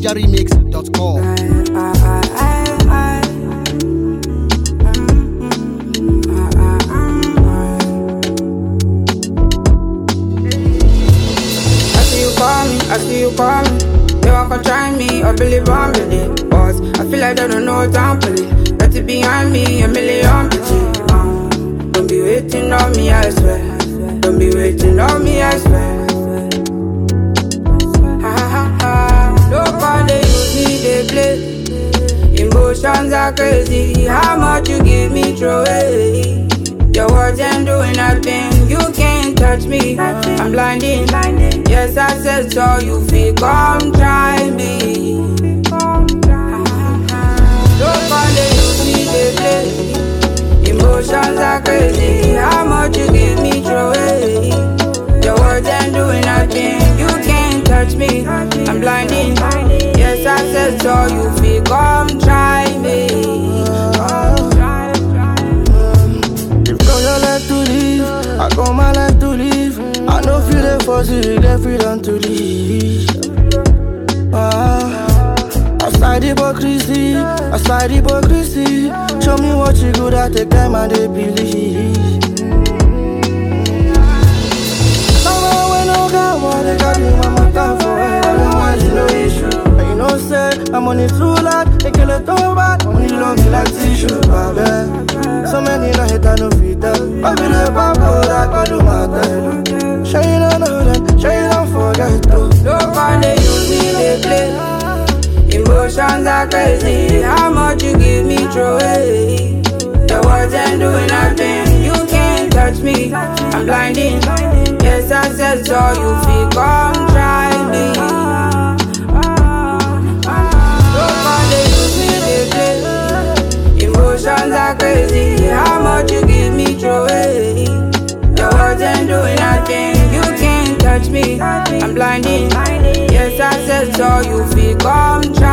NigerRemix.com. I see you call me. They want to try me, I believe I'm ready. But I feel like they don't know what I'm pulling. Let it behind me, a million bitches. Don't be waiting on me, I swear. Don't be waiting on me, I swear. Ha ha ha. Nobody use me, they play. Emotions are crazy. How much you give me, throw away. Your words ain't doing nothing. You can't touch me. I'm blinding. Yes, I said so. You feel come try me. Nobody use me, they play. Emotions are crazy. How much you give me, throw away. Your words ain't doing nothing. You can't touch me. I'm blinding. Yes, I said so. You feel come try me. To live, I got my life to live. I know feel the force, you get freedom to live. Outside hypocrisy, show me what you good at, take time and they believe. Someone when no God, what they got me, mama time for it. Otherwise, no issue. And you know, say, I'm on it too loud, they kill it too bad. Only love me like tissue, baby. So many no hate I no fit them. I be the papa that I do my time. Sure you don't know that, sure you don't forget to. Nobody use me, they play. Emotions are crazy. How much you give me, throw away. The words ain't doing nothing. You can't touch me. I'm blinding. Yes, I said so. You feel come try me. Nobody use me, they play. Emotions are crazy. How much you give me, throw away. Your words ain't doing nothing. You can't touch me. I'm blinding. Yes, I said so. You feel come try me.